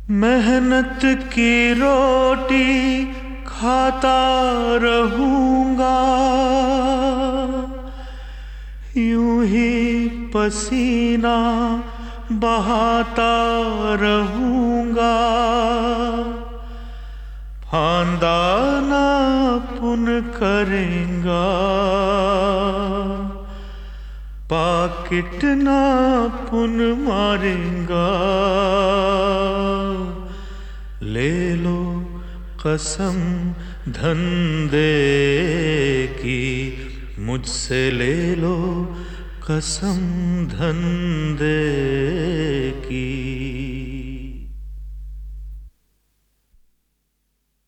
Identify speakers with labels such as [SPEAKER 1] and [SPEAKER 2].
[SPEAKER 1] मेहनत की रोटी खाता रहूंगा, यूं ही पसीना बहाता रहूंगा। फांदा ना पुन करेंगा, पाकिट ना पुन मारेंगा। ले लो कसम धंधे की, मुझसे ले लो कसम धंधे की।